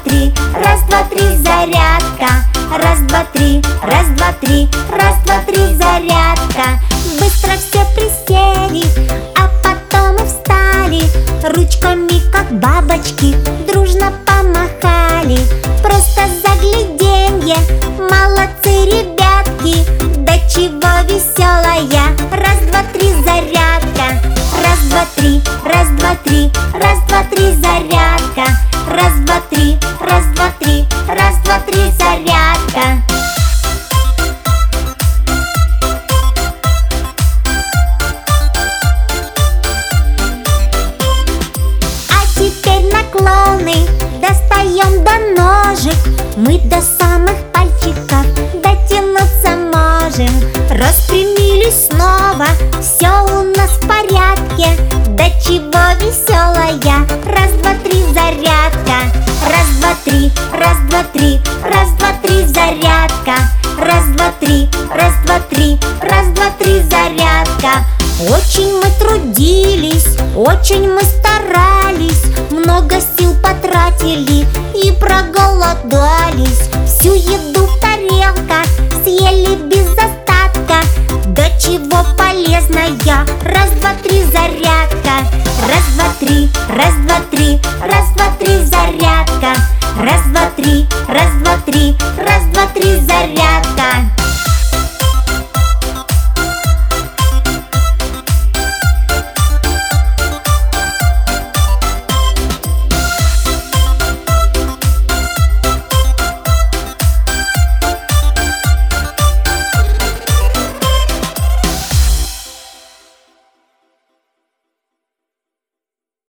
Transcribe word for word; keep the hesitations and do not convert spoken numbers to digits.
три, раз, два, три, зарядка. Раз, два, три, раз, два, три, раз, два, три, зарядка. Быстро все присели, а потом и встали. Ручками, как бабочки, дружно помахали. Просто загляденье, молодцы ребятки. Да чего веселая, раз, два, три, зарядка. Раз, два, три, раз, два, три, раз, два, три, зарядка. Раз, два, три, раз, два, три, раз, два, три, зарядка. А теперь наклоны, достаем до ножек. Мы до самых пальчиков дотянуться можем. Распрямились снова, все у нас в порядке. Да чего веселая, раз, два, три, зарядка. Раз, два, три, раз, два, три, раз, два, три, зарядка. Раз, два, три, раз, два, три, раз, два, три, зарядка. Очень мы трудились, очень мы старались, много сил потратили и проголодались. Всю еду в тарелках съели без остатка. Да чего полезная, раз, два, три, зарядка. Раз, два, три, раз, два, три, раз, два, три, зарядка. Раз, два, три,